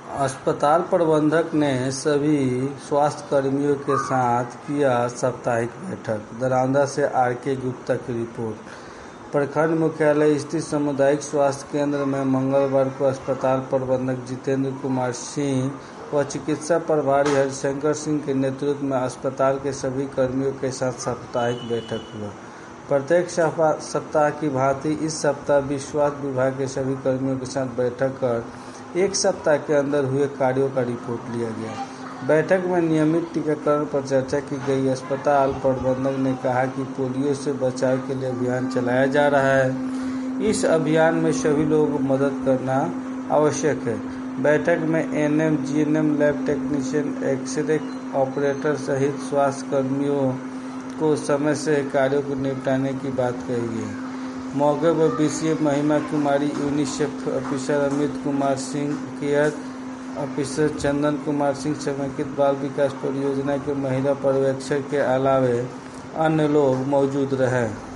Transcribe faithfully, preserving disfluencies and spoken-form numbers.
अस्पताल प्रबंधक ने सभी स्वास्थ्य कर्मियों के साथ किया साप्ताहिक बैठक। दरौंदा से आर के गुप्ता की रिपोर्ट। प्रखंड मुख्यालय स्थित सामुदायिक स्वास्थ्य केंद्र में मंगलवार को अस्पताल प्रबंधक जितेंद्र कुमार सिंह व चिकित्सा प्रभारी हरिशंकर सिंह के नेतृत्व में अस्पताल के सभी कर्मियों के साथ साप्ताहिक बैठक हुआ। प्रत्येक सप्ताह की भांति इस सप्ताह भी स्वास्थ्य विभाग के सभी कर्मियों के साथ बैठक कर एक सप्ताह के अंदर हुए कार्यों का रिपोर्ट लिया गया। बैठक में नियमित टीकाकरण पर चर्चा की गई। अस्पताल प्रबंधक ने कहा कि पोलियो से बचाव के लिए अभियान चलाया जा रहा है। इस अभियान में सभी लोगों को मदद करना आवश्यक है। बैठक में ANM, GNM, lab technician, X-ray operator सहित स्वास्थ्य कर्मियों को समय से कार्यों को निपटाने की बात कही गई। मौके पर BCF Mahima Kumari, UNICEF officer Amit Kumar Singh, care officer Chandan Kumar Singh, समेकित बाल विकास परियोजना के महिला पर्यवेक्षक के अलावे अन्य लोग मौजूद रहे।